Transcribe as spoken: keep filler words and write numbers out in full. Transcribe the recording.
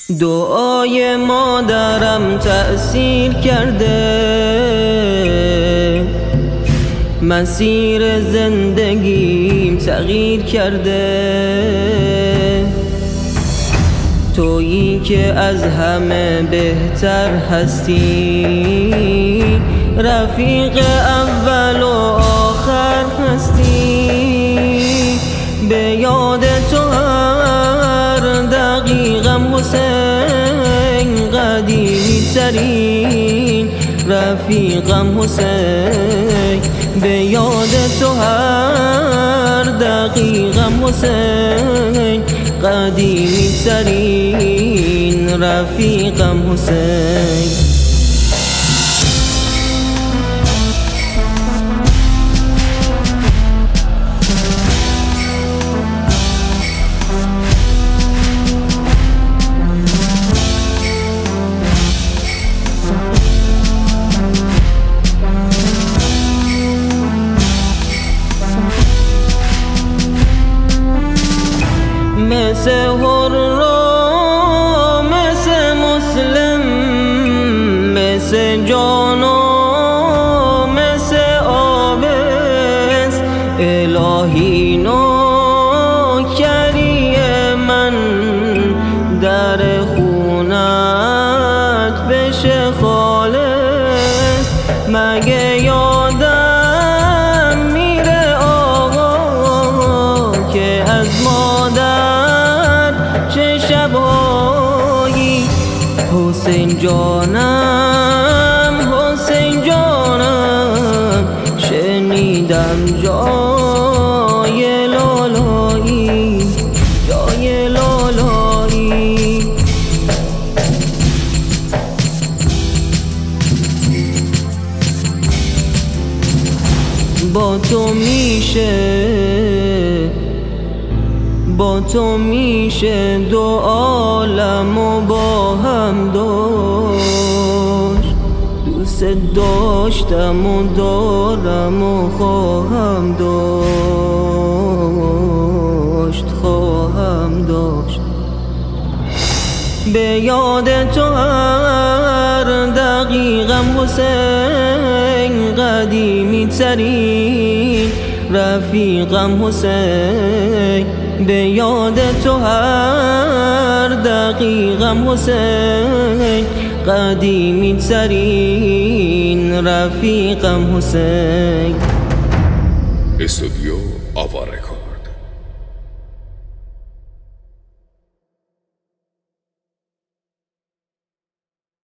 دعای مادرم تأثیر کرده، مسیر زندگیم تغییر کرده. تویی که از همه بهتر هستی، رفیق اول و آخر هستی. به یاد تو هر دقیقم حسین، قدیمی ترین رفیقم حسین. به یاد تو هر دقیقم حسین، قدیمی ترین رفیقم حسین. مثل هرا، مثل مسلم، مثل جانا، مثل آبس. الهی نوکری من در خونت بشه خالص. مگه یادم میره آقا که از مادر چه شبایی؟ حسین جانم، حسین جانم، شنیدم جای لالایی، جای لالایی. با تو میشه، با تو میشه دو عالم و با هم داشت. دوست داشتم و دارم و خواهم داشت، خواهم داشت. به یاد تو هر دقیقم حسین، قدیمی ترین رفیقم حسین. به یاد تو هر دقیقم حسین، قدیمی ترین رفیقم حسین.